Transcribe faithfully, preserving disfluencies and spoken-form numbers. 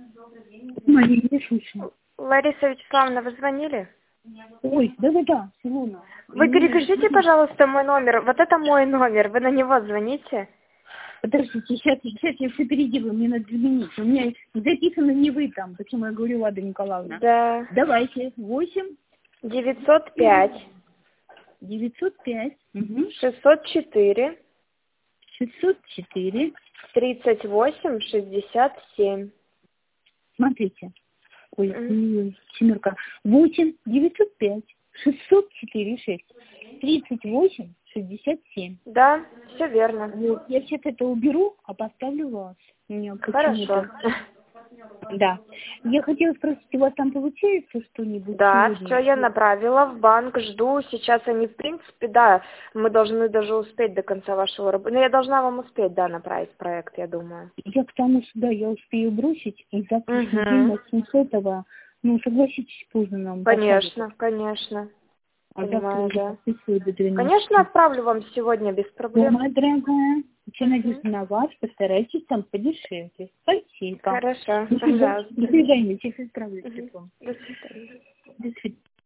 Мария, не слышу. Лариса Вячеславовна, вы звонили? Ой, да-да-да, Илона. Вы Ну, перепишите, подождите, пожалуйста, мой номер. Вот это мой номер. Вы на него звоните. подождите, сейчас, сейчас я все переделаю, мне надо изменить. У меня записано не вы там, почему я говорю, Лада Николаевна. Да. Давайте, восемь, девятьсот пять, девятьсот пять, угу. шестьсот четыре, шестьсот четыре. тридцать восемь, шестьдесят семь. Смотрите. Ой, Мгм. ой, семерка. восемь, девятьсот пять, шестьсот четыре, шесть, тридцать восемь, шестьдесят семь. Да, все верно. Вот, я сейчас это уберу, а поставлю вас. У меня Хорошо. почему-то... Да. Я хотела спросить, у вас там получается что-нибудь Да, сегодня? все, я направила в банк, жду. Сейчас они, в принципе, да, мы должны даже успеть до конца вашего работы. Но я должна вам успеть, да, направить проект, я думаю. Я к тому, что да, я успею бросить, и завтрашний день Угу. начнем с этого. Ну, согласитесь, поздно нам Конечно, конечно. А завтра Понимаю, уже да. подписываю до Конечно, двенадцати. отправлю вам сегодня без Ну, проблем. моя дорогая, очень надеюсь Мгм. на вас. Постарайтесь там подешевле. Спасибо. Хорошо, До свидания. пожалуйста. До свидания. Сейчас исправлюсь Мгм. потом. До свидания. До свидания.